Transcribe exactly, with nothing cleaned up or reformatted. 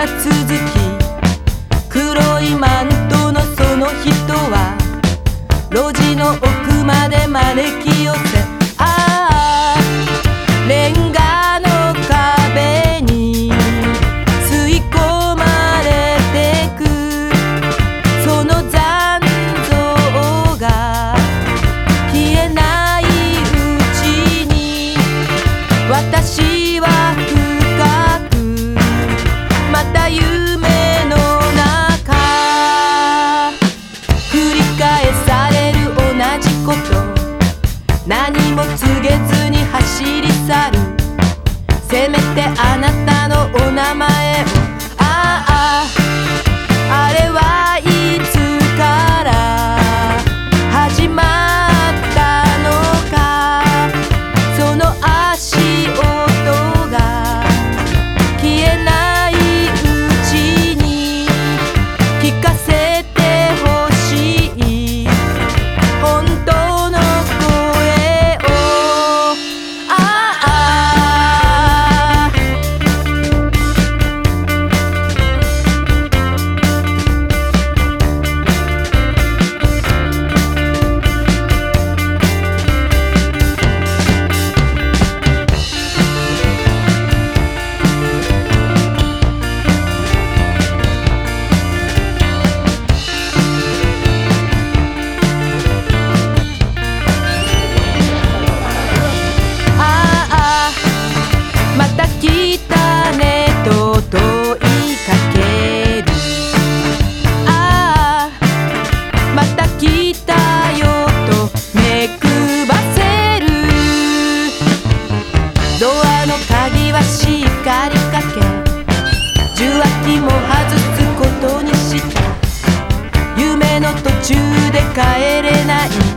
が続き、黒いマントのその人は路地の奥まで招き寄せ、ああレンガの壁に吸い込まれてく、その残像が消えないうちに、私は深くまた夢の中、繰り返される同じこと、何も告げずに走り去る、せめてあなたのお名前を、あああれはいつから始まったのか、その足音が消えないうちに聞かせてほしい、本当の声を、ああまた来たねと問いかける、ああまた来たよと目くばせる、ドアの鍵はしっかりかけ、受話器も外すことにした、夢の途中で帰れない